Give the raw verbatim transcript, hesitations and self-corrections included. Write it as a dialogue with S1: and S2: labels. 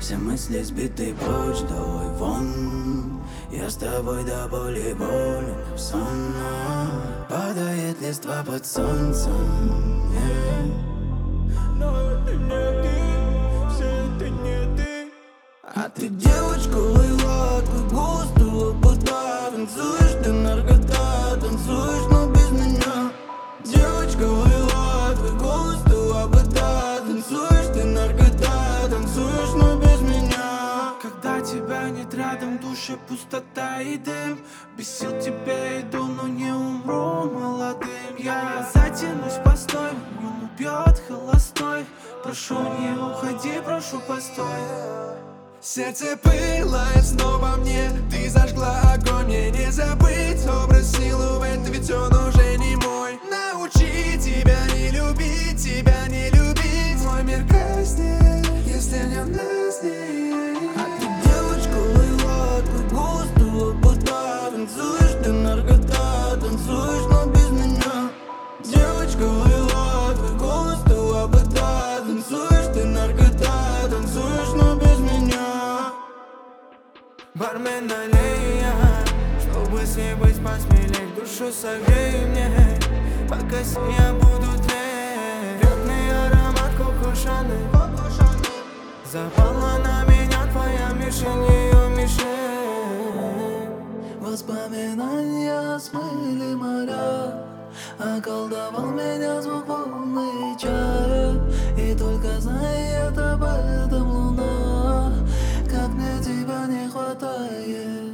S1: Все мысли сбиты прочь, давай вон. Я с тобой до боли болен, сонно. Падает листва под солнцем, yeah.
S2: Но это не ты, все это не ты.
S1: А ты девочка лайла, твой голос, ты лобода. Танцуешь, ты наркота, танцуешь, но без меня. Девочка лайла, твой голос, ты лобода. Танцуешь, ты наркота, танцуешь, но без меня.
S2: Когда тебя нет рядом, в душе пустота и дым. Без сил тебе иду, но не умру молодым. Я затянусь постой, он убьет холостой. Прошу, не уходи, прошу, постой.
S3: Сердце пылает снова мне, ты зажгла огонь, мне не забыть образ силуэт, ведь он уже не мой. Научи тебя не любить, тебя не любить. Мой мир гаснет, если нет нас не.
S1: А ты девочка лайла, твой голос, ты лобода. Танцуешь, ты наркота, танцуешь, но без меня. Девочка лайла, твой голос, ты лобода. Танцуешь, ты наркота, танцуешь, но без меня.
S2: Бармен, налей я, чтобы с ней быть посмелей. Душу согрей мне, пока с ней я буду тлеть. Верный аромат кукушаны, запала на меня твоя мишень, ее мишень.
S1: Воспоминания смыли моря, околдовал меня звук волны чая. И только знает об этом луна, как мне тебя не хватает.